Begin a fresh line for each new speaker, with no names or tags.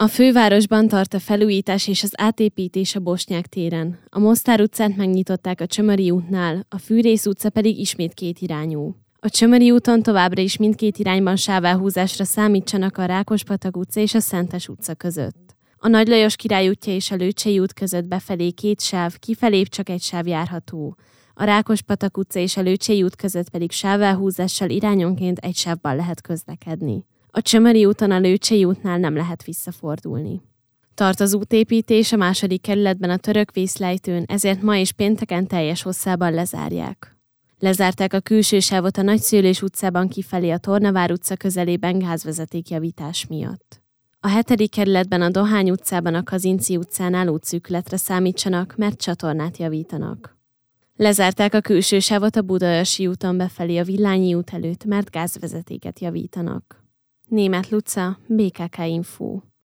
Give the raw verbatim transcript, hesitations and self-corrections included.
A fővárosban tart a felújítás és az átépítés a Bosnyák téren. A Mostár utcát megnyitották a Csömöri útnál, a Fűrész utca pedig ismét kétirányú. A Csömöri úton továbbra is mindkét irányban sávelhúzásra számítsanak a Rákospatak utca és a Szentes utca között. A Nagy Lajos Király útja és a Lőcsei út között befelé két sáv, kifelé csak egy sáv járható. A Rákospatak utca és a Lőcsei út között pedig sávelhúzással irányonként egy sávban lehet közlekedni. A Csömöri úton a Lőcsei útnál nem lehet visszafordulni. Tart az útépítés a második kerületben a Török vészlejtőn, ezért ma és pénteken teljes hosszában lezárják. Lezárták a külső sávot a Nagyszőlős utcában kifelé a Tornavár utca közelében gázvezetékjavítás miatt. A hetedik kerületben a Dohány utcában a Kazinczy utcánál útszűkületre számítsanak, mert csatornát javítanak. Lezárták a külső sávot a Budaörsi úton befelé a Villányi út előtt, mert gázvezetéket javítanak. Németh Luca, bé ká ká Info.